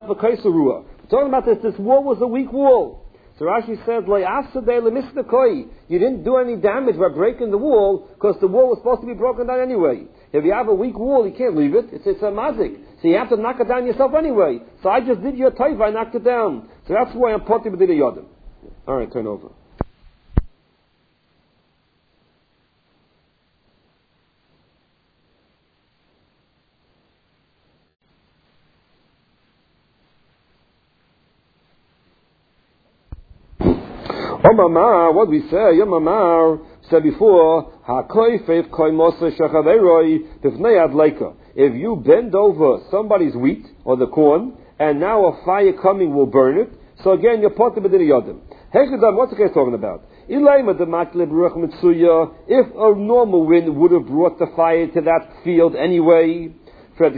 We're talking about this wall was a weak wall. So Rashi says, you didn't do any damage by breaking the wall, because the wall was supposed to be broken down anyway. If you have a weak wall, you can't leave it. It's a mazik. So you have to knock it down yourself anyway. So I just did your taiva, I knocked it down. So that's why I'm poti b'dina yodim. Alright, turn over. Omamar, what we say, Omamar said before, if you bend over somebody's wheat or the corn, and now a fire coming will burn it, so again you're poti b'dina yodim. Hechadam, what's the case talking about? If a normal wind would have brought the fire to that field anyway, forget.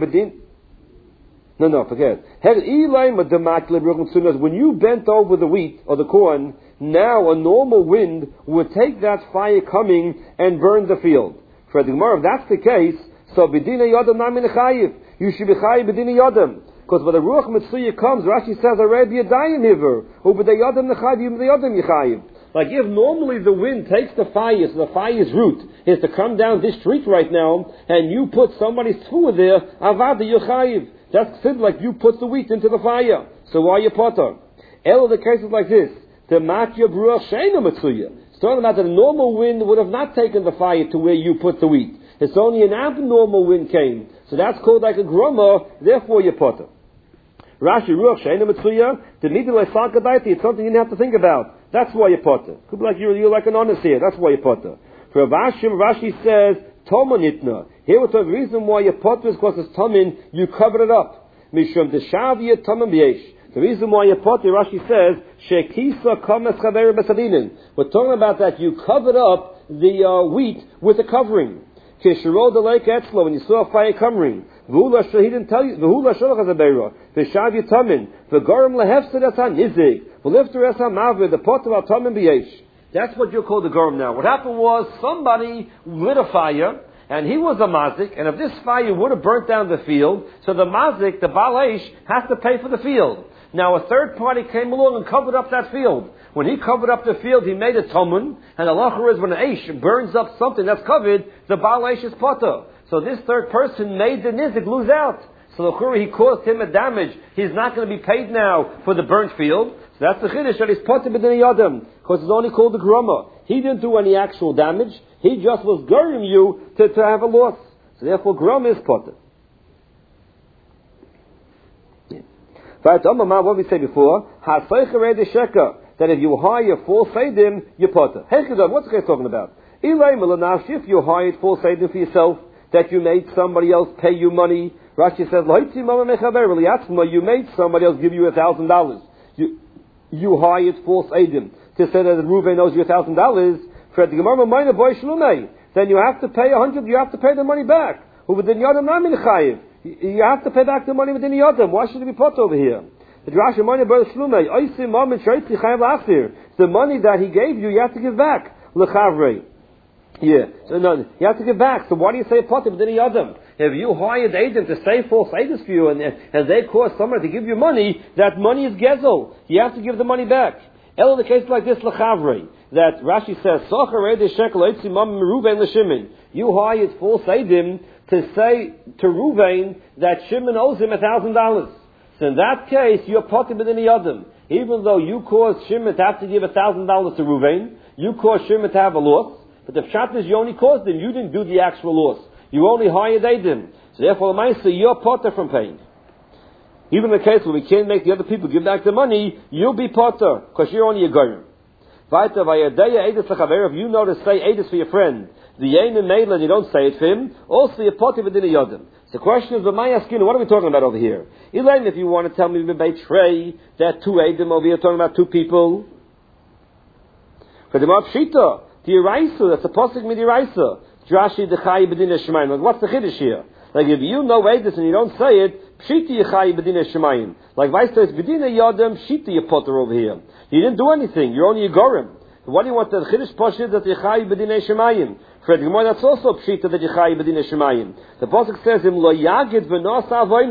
When you bent over the wheat or the corn, now a normal wind would take that fire coming and burn the field. For the Gemara, if that's the case, so b'dina yodam namin chayiv. You should be chayiv b'dina yodam. Because when the ruach mitzuya comes, Rashi says, "Arabi yadayim hiver, u b'dina yodam nechayiv, b'dina yodam yichayiv." Like if normally the wind takes the fire, so the fire's root is to come down this street right now, and you put somebody's tfuah there, avada yichayiv. That's like you put the wheat into the fire. So why you potter? All of the cases like this. The matya bruach sheina mitzuya. It's talking about that a normal wind would have not taken the fire to where you put the wheat. It's only an abnormal wind came. So that's called like a grumma, therefore you potter. Rashi ruach sheina mitzuya, the middle it's something you didn't have to think about. That's why you potter. Could be like you're like an honest here. That's why you potter. For Avashim, Rashi says, Tomanitna. Here we're talking, the reason why you potter is because it's Tomin, you covered it up. Mishum Deshavia Tomim B'yesh. The reason why you potter, Rashi says, Shekisa Kames Chaver Besadinin. We're talking about that you covered up the wheat with a covering. Kishiro the lake Etzlo, when you saw a fire covering. V'hula he didn't tell you. V'hula Sholach Hazabera. V'shavia Tomin. V'gorim Lehefsed Esan Nizik. V'lifter Esan Mavir. The potter al Tomim B'yesh. That's what you call the gorim now. What happened was somebody lit a fire, and he was a mazik, and if this fire would have burnt down the field, so the mazik, the balesh, has to pay for the field. Now a third party came along and covered up that field. When he covered up the field, he made a tomun, and the halacha is when an eish burns up something that's covered, the balesh is potter. So this third person made the nizik lose out. So the he caused him a damage. He's not going to be paid now for the burnt field. So that's the chiddush that he's potter b'dina yodam, because it's only called the groma. He didn't do any actual damage. He just was gorim you to have a loss. So therefore groma is potter. What we said before, that if you hire full seidim, you potter. What's the guy talking about? If you hired full seidim for yourself, that you made somebody else pay you money. Rashi says, you made somebody else give you $1,000. You hired false Eidim to say that Reuven owes you $1,000. Then you have to pay $100. You have to pay the money back. You have to pay back the money within the Yodam. Why should it be put over here? The money that he gave you, you have to give back. Yeah, so no, you have to give back. So why do you say potter b'dina yodam? If you hired agents to say false agents for you, and they cause somebody to give you money, that money is gezel. You have to give the money back. Elo the case like this l'chavrei, that Rashi says socher ede shekel eitzi mam Reuven l'Shimon. You hired false agent to say to Reuven that Shimon owes him $1,000. So in that case, you're potter b'dina yodam. Even though you caused Shimon to have to give $1,000 to Reuven, you caused Shimon to have a loss. But the pshat is you only caused him. You didn't do the actual loss. You only hired Eidim. So therefore, you're potter from paying. Even in the case where we can't make the other people give back the money, you'll be potter, because you're only a goyim. If you know to say Eidus for your friend, the Yain and Meilan, you don't say it for him, also you're potter within a Yodim. So the question is, what are we talking about over here? Elaine, if you want to tell me betray that two Eidim over here, talking about two people. For the Mapshita, the Eraisa, that's a posik midiraisa. Drashi dechayi b'dina shemayim. Like, what's the chiddush here? Like, if you know Eidus and you don't say it, pshita yechayi b'dina shemayim. Like, Vaisa is b'dina yodem, pshita yepotter over here. You didn't do anything. You're only a gorim. What do you want? The chiddush poshit that yechayi b'dina shemayim. For the Gemara, that's also pshita that yechayi b'dina shemayim. The posik says, Im lo yagid v'nosa avoinoi.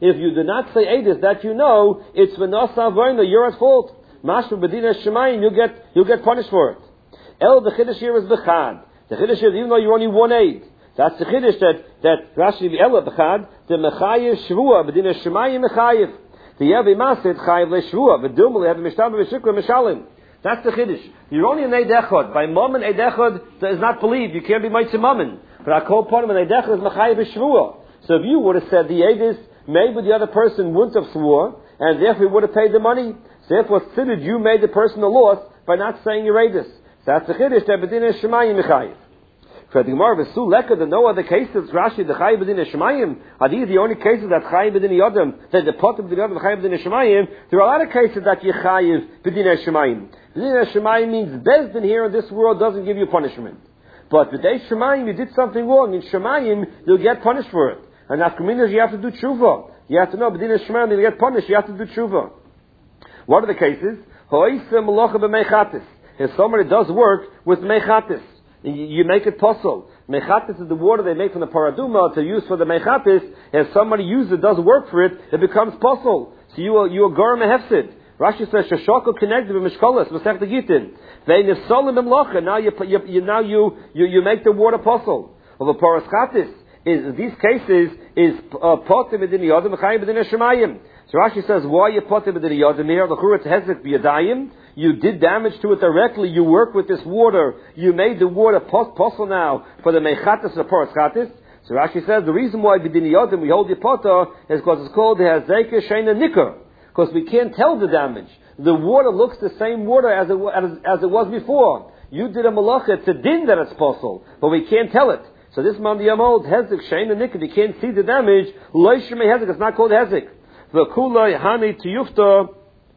If you do not say Eidus that you know, it's V'nosa Avoyna, you're at fault. Mashma B'dina Shemayim, you'll get punished for it. The Chiddush here is B'chad. The Chiddush is, even though you're only one aid, that's the Chiddush that Rashi B'chad, the Mechayiv Shvua, B'dina Shemayim Mechayiv. The Yevi Masid Chayiv LeShvua, V'dum Le'ev Mishtam V'shikra Mishalim. That's the Chiddush. You're only an Eid Echad. By Mammon, Eid Echad is not believed. You can't be Mitzvah Mammon. But I call upon him, and Eid Echad is Mechayiv Shvua. So if you would have said the Eidus, maybe the other person wouldn't have swore, and therefore he would have paid the money. So therefore, considered you made the person a loss by not saying your Eidus. So that's the Chiddush that B'dina Shemayim Mechayiv. For the Gemara, V'su Leka, there are no other cases, Rashi, the Chayiv B'dina Shemayim, are these the only cases that Chayiv B'dina Yodam, that the Potem B'dina Yodam, Chayiv B'dina Shemayim? There are a lot of cases that you Chayiv B'dina Shemayim. B'dina Shemayim means Bezdin here in this world doesn't give you punishment. But B'dei Shemayim, you did something wrong. In Shemayim, you'll get punished for it. And after Minas, you have to do tshuva. You have to know, B'dina Shemayim, you'll get punished, you have to do tshuva. What are the cases? If somebody does work with mechatis, you make it possible. Mechatis is the water they make from the paraduma to use for the mechatis. If somebody uses it, does work for it, it becomes possible. So you are gar mehefsid. Rashi says shashako connected with mishkolas v'sech the gitin. They nifsolim b'mlocha. Now you make the water possible. Well, the paraschatis is these cases is potim b'din yodam v'chayim b'din shemayim. So Rashi says, why you potim b'din yodam here? L'chura tehezek b'yadayim. You did damage to it directly. You work with this water. You made the water possible now for the mechatis or paraschatis. So Rashi says the reason why b'din yodam we hold the potter is because it's called the hazeka sheina nikar. Because we can't tell the damage. The water looks the same water as it was before. You did a malacha, it's a din that it's possible, but we can't tell it. So this man the Yamod hezek sheina nikar. You can't see the damage. Loishme hezek. It's not called hezek. The kulay hani tiyufta.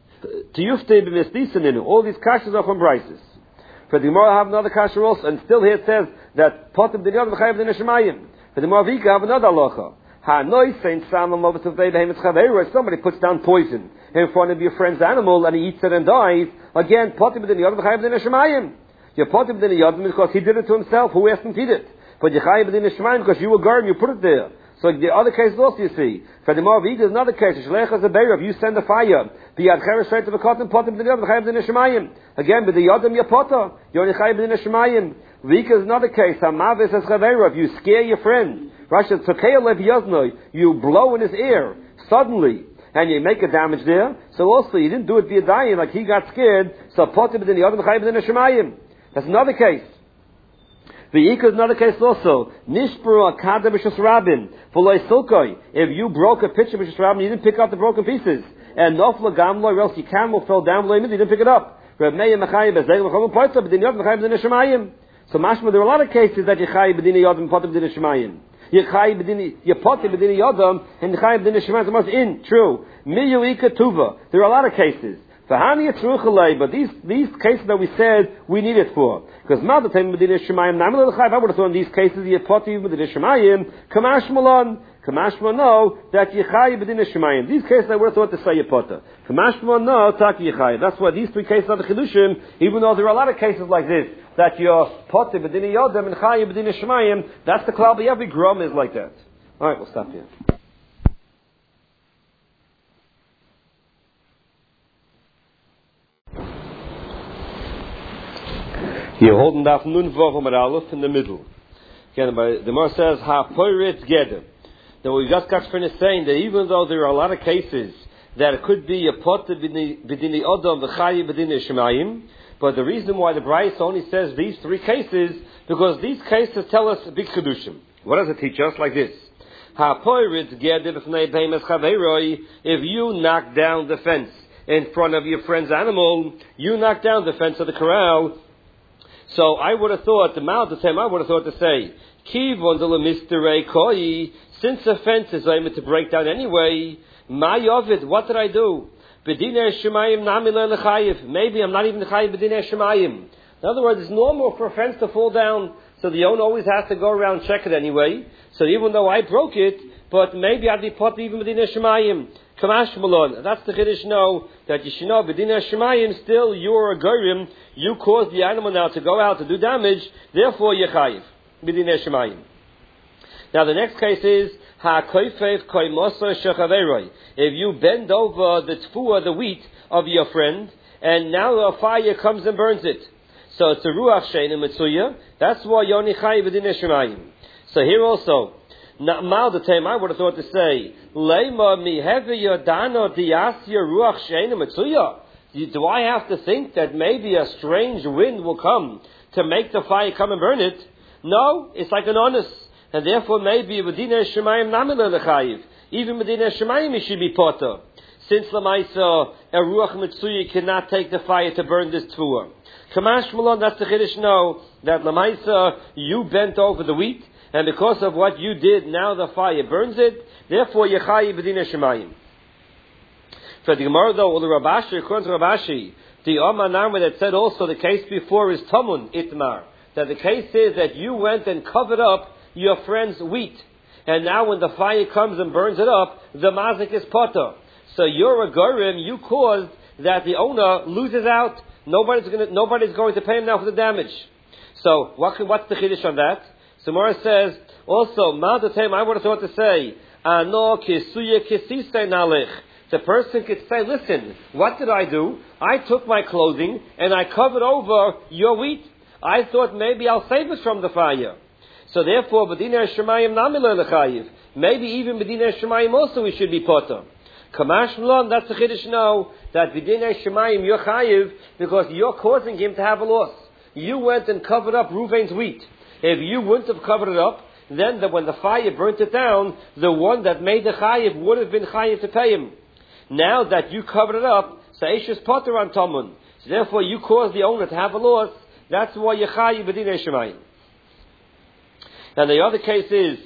All these kashas are from Brises. For the Gemara have another kasha also, and still here it says that potem b'din yodam v'chayiv b'din shemayim. For the Gemara Vika have another halacha. Hanoi sein samam lovas of behemoth chaveru. Somebody puts down poison in front of your friend's animal and he eats it and dies. Again, potem b'din yodam v'chayiv b'din shemayim. Your potem b'din yodam because he did it to himself. Who asked him to eat it? But your chayiv b'din shemayim because you were guarding, you put it there. So the other cases also you see. For the Gemara Vika is another case. If you send a fire. Again, but the Yodam Yapota, you only chayiv b'din shemayim. Vika is another case. Hamavis as chaveru. If you scare your friend, Rashi tzokei lev yaznoi, you blow in his ear suddenly, and you make a damage there. So also you didn't do it via dying, like he got scared. So potem b'din Yodam chayiv b'din shemayim. That's another case. The Yika is another case also. Nishpuru akada b'shus rabin v'loy silkoi. If you broke a pitcher b'shus rabin, you didn't pick up the broken pieces. And nofla gamlo, or else your camel fell down below you didn't pick it up. So mashma, there are a lot of cases that you chayiv b'din yodam potem b'din shemayim. You chayiv potem b'din yodam and you chayiv b'din shemayim. It's in true. Miyu ika tuva. There are a lot of cases. But these cases that we said we need it for. Because I would have thought in these cases you potem b'din shemayim. Kamash malon. Kamashma no that Yechai b'din shemayim. These cases I would have thought to say Yepota. Kamashma no tak Yechai. That's why these three cases are the Chidushim, even though there are a lot of cases like this, that you're Pota b'din Yodam and Chai b'din shemayim. That's the cloud, but every Grom is like that. Alright, we'll stop here. You're holding that Nun Vavum at Aleph in the middle. Again, the Gemara says, Ha Poiret Gedem. Now we just got finished saying that even though there are a lot of cases that it could be a potter b'dini odom v'chayi b'dini shemayim, but the reason why the Brayso only says these three cases, because these cases tell us a big chedushim. What does it teach us? Like this: if you knock down the fence in front of your friend's animal, you knock down the fence of the corral. So I would have thought to say, Kivon de l'mistere koi. Since the fence is aiming to break down anyway, my Yovid, what did I do? B'dinei shemayim nami lechayiv. Maybe I'm not even chayiv b'dinei shemayim. In other words, it's normal for a fence to fall down, so the owner always has to go around and check it anyway. So even though I broke it, but maybe I'd be pot even b'dinei shemayim. Kamash malon. That's the Chiddush know that you should know b'dinei shemayim. Still, you're a goyim. You caused the animal now to go out to do damage. Therefore, you're chayiv b'dinei shemayim. Now the next case is ha'koifev koimosa shechaveroi. If you bend over the tfuah, the wheat of your friend, and now a fire comes and burns it. So it's a ruach shein mitzuya. That's why yoni chayiv b'dinei shemayim. So here also, mal the time I would have thought to say, leima mihevi yodano diasya ruach shein mitzuya. Do I have to think that maybe a strange wind will come to make the fire come and burn it? No, it's like an honest. And therefore maybe b'dinei shemayim namile lechayiv. Even b'dinei shemayim it should be potter. Since Lamaisa, a Ruach Mitsuyi cannot take the fire to burn this tfuah. Kamash Malon, that's the Chiddush, know that Lamaisa, you bent over the wheat, and because of what you did, now the fire burns it, therefore Yechayi B'dinei Shemayim. For the Gemara though, or the Rabashi, according to Rabashi, the Omar Narma that said also the case before is Tamun Itmar, that the case is that you went and covered up your friend's wheat, and now when the fire comes and burns it up, the mazik is potter. So you're a gorim, you caused that the owner loses out. Nobody's going to pay him now for the damage. So what's the chiddush on that? So Mora says also Mal Datem, I would have thought to say Ano kisuya kisise nalich. The person could say, listen, what did I do? I took my clothing and I covered over your wheat. I thought maybe I'll save it from the fire. So therefore, b'dinei shemayim namileh lechayiv. Maybe even b'dinei shemayim also we should be potter. Kamash Malon, that's the Chiddush now, that b'dinei shemayim you're chayiv because you're causing him to have a loss. You went and covered up Ruvain's wheat. If you wouldn't have covered it up, then when the fire burnt it down, the one that made the chayiv would have been chayiv to pay him. Now that you covered it up, Sa'ish's potter on Tamun. So therefore you caused the owner to have a loss. That's why you're chayiv b'dinei shemayim. And the other case is,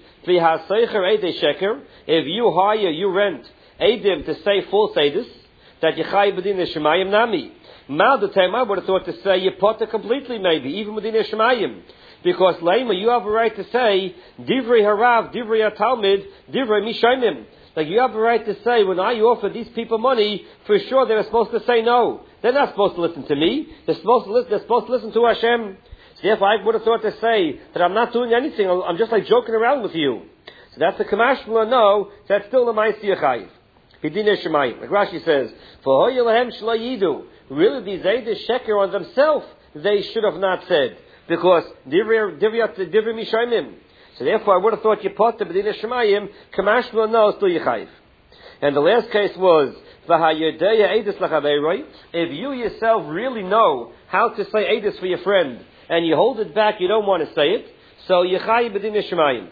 if you hire, you rent Eidim to say false Eidus, that Yechai B'dinei Shemayim Nami. Mal the time I would have thought to say you potter completely maybe, even B'dinei Shemayim. Because Leima, you have a right to say, Divrei Harav, Divrei HaTalmid, Divrei Mishayim. Like you have a right to say, when I offer these people money, for sure they're supposed to say no. They're not supposed to listen to me. They're supposed to listen to Hashem. So therefore I would have thought to say that I'm not doing anything, I'm just like joking around with you. So that's the Kamash Mula, no, that's still the Ma'aseh Yechayiv. B'dinei Shemayim. Like Rashi says, for hoye lahem shlo yidu. Really, these Eidos sheker on themselves, they should have not said. Because divrei mishayim. So therefore, I would have thought you put the b'dinei Shemayim, kamash lo no, still yichayiv. And the last case was, v'hayedeya Eidos lachaveiroi. If you yourself really know how to say Eidos for your friend, and you hold it back, you don't want to say it, so yichayiv b'dinei Shemayim.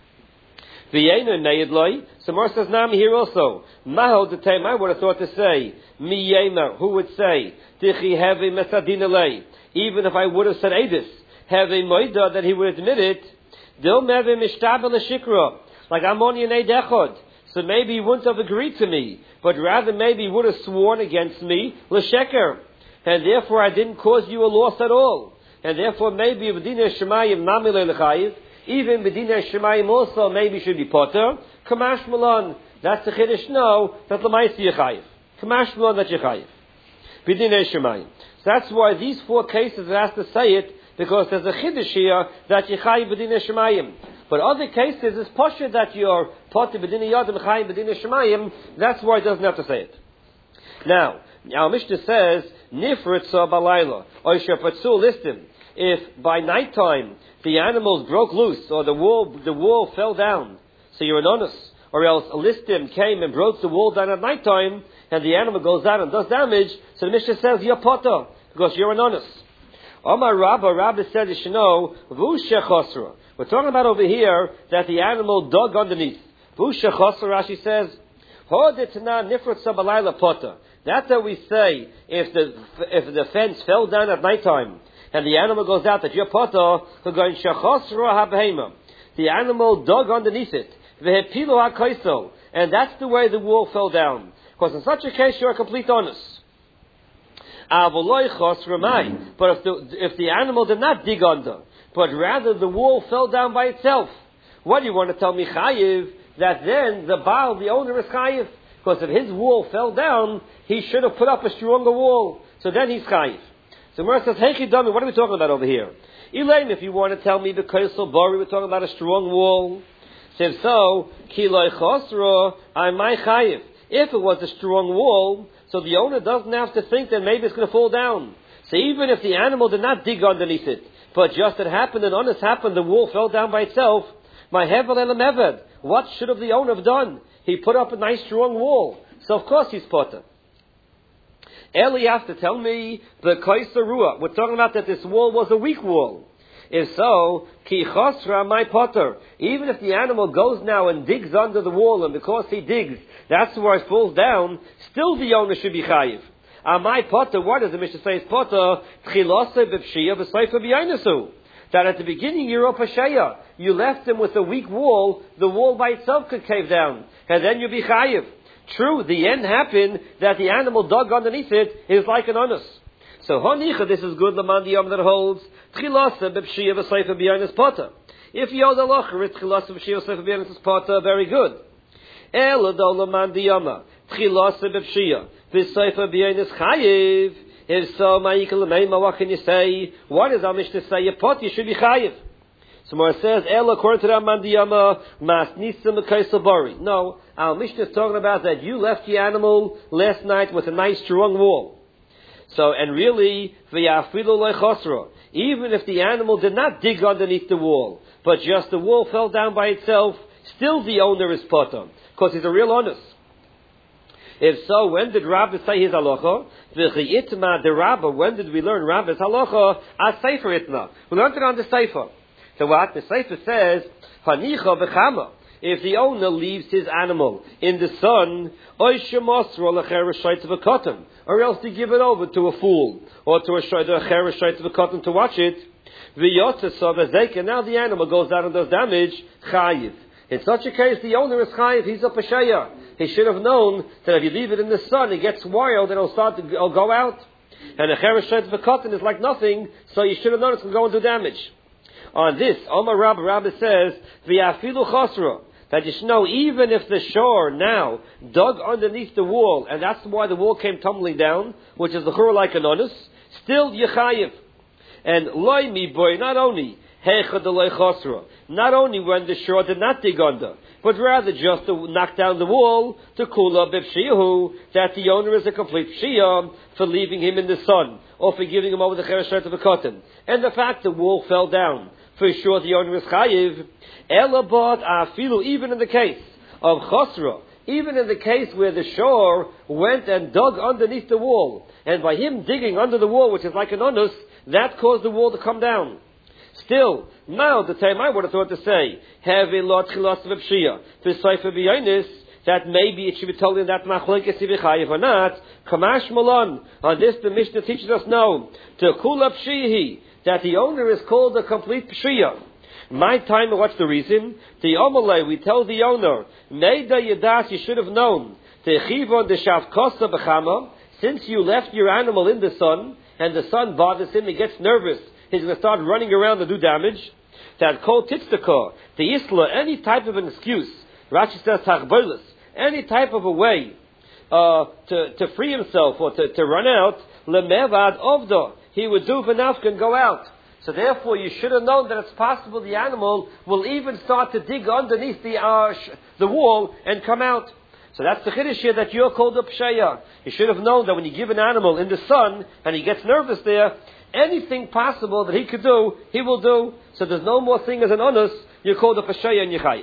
V'yeinu neyedloi. So Mor says Nami here also. Maho the time I would have thought to say mi yemer. Who would say tichi hevi mesadinalei? Even if I would have said Eidos, hevi moida that he would admit it. Dil mevi mishtabel l'shikra. Like I'm only an eid echad. So maybe he wouldn't have agreed to me, but rather maybe he would have sworn against me l'sheker, and therefore I didn't cause you a loss at all. And therefore maybe b'dinei Shemayim nami le'lechayiv. Even b'dinei Shemayim also maybe should be potter. Kamash Malon, that's the Chiddush no, that l'maisi Yechayiv. Kamash Malon, that's Yechayiv. B'dinei Shemayim. So that's why these four cases it has to say it, because there's a Chiddush here that Yechayiv b'dinei Shemayim. But other cases it's posher that you're potter b'dinei Yodam, Yechayiv b'dinei Shemayim, that's why it doesn't have to say it. Now, our Mishnah says, Nifritza balayla, Oisha Patsul listim. If by nighttime the animals broke loose, or the wall fell down, so you're an onus, or else a listim came and broke the wall down at nighttime, and the animal goes down and does damage, so the Mishnah says you're potter, because you're an onus. Omar Rabba said, you know, Vusha Chosra. We're talking about over here that the animal dug underneath. Vusha Chosra, Rashi says, Hodetna Nifrat Sabalayla potter. That's how we say, if the fence fell down at nighttime, and the animal goes out that you're potter, the animal dug underneath it, and that's the way the wall fell down. Because in such a case, you're a complete honest. But if the animal did not dig under, but rather the wall fell down by itself, what do you want to tell me, Chayiv, that then the Baal, the owner, is Chayiv? Because if his wall fell down, he should have put up a stronger wall. So then he's Chayiv. So Mora says, hey Chidami, what are we talking about over here? Elaine, if you want to tell me the Kaisel Bari, we're talking about a strong wall. So if so, ki loy chosro, I might chayiv. If it was a strong wall, so the owner doesn't have to think that maybe it's going to fall down. So even if the animal did not dig underneath it, but just it happened, and honest happened, the wall fell down by itself, my hevel elam eved. What should have the owner have done? He put up a nice strong wall. So of course he's potter. Eli has to tell me the koiser ruah. We're talking about that this wall was a weak wall. If so, ki chosra my potter. Even if the animal goes now and digs under the wall, and because he digs, that's where it falls down, still the owner should be chayiv. My potter, what does the Mishnah say is potter? Tchilose b'pshia v'soifa b'yainasu. That at the beginning you're a pasheya. You left him with a weak wall, the wall by itself could cave down, and then you'll be chayiv. True, the end happened that the animal dug underneath it is like an onus. So honicha, this is good laman diyam that holds tchilasa b'pshia v'seifa b'yanis potter. If yod alocher it's tchilasa b'pshia v'seifa b'yanis potter, very good. Ela do laman diyama tchilasa b'pshia v'seifa b'yanis chayiv. If so, ma'ikal l'meima, what can you say? What does our Mishnah say? Your pot, you should be chayiv. So more says, Ela, according to the Mandiyama, mas nisim bari. No, our Mishnah is talking about that you left the animal last night with a nice strong wall. So, and really, v'yafilu lechosra, even if the animal did not dig underneath the wall, but just the wall fell down by itself, still the owner is potter, because he's a real honest. If so, when did Rabbi say his halacha? V'chiyitma de Rabba, when did we learn Rabbi's halacha? As Sefer itna. We learned it on the Sefer. So what the Sefer says, Hanicha v'chama. If the owner leaves his animal in the sun, or else to give it over to a fool, or to a cheresh to watch it, and now the animal goes out and does damage, chayiv. In such a case, the owner is chayiv, he's a pasheya. He should have known that if you leave it in the sun, it gets wild and it'll go out. And a cheresh is like nothing, so you should have known it's going to go and do damage. On this, Omar Rabbi says, v'yafilu chosra, that you should know even if the shore now dug underneath the wall, and that's why the wall came tumbling down, which is the chur like an onus, still yechayiv. And loy mi boy, not only heicha deloy chosra, not only when the shore did not dig under, but rather just to knock down the wall, to kula b'pshiyahu, that the owner is a complete pshiyah for leaving him in the sun, or for giving him over the cheresh of a cotton. And the fact the wall fell down, for sure the owner is chayiv. Elabot afilu, even in the case of chosra, even in the case where the shore went and dug underneath the wall, and by him digging under the wall, which is like an onus, that caused the wall to come down. Still, now the time I would have thought to say, have a lot chilas of pshia, to seifa b'yonis, that maybe it should be told in that machlokes if chayiv or not. Kamash malon, on this the Mishnah teaches us no, to kula pshihi, that the owner is called a complete pshia. My time, what's the reason? The Omalei, we tell the owner, Meida Yadas, you should have known, Techivon de Shavkosa Bechama, since you left your animal in the sun, and the sun bothers him, he gets nervous, he's going to start running around and do damage, that Kol Titztaka, the Isla, any type of an excuse, Rashi says Tachbolis, any type of a way to free himself or to run out, Lemevad Ovda, he would do Vanafka and go out. So therefore, you should have known that it's possible the animal will even start to dig underneath the wall and come out. So that's the chiddush here that you're called a pshaya. You should have known that when you give an animal in the sun and he gets nervous there, anything possible that he could do, he will do. So there's no more thing as an onus. You're called a pshaya and yechayiv.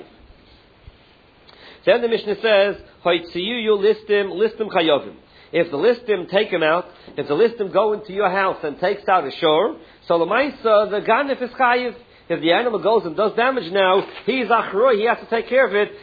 Then the Mishnah says, "Hoitziyu you listim chayovim." If the listim take him out, if the listim go into your house and takes out a shore, so l'maisa the ganif is chayiv. If the animal goes and does damage now, he's achroi, he has to take care of it,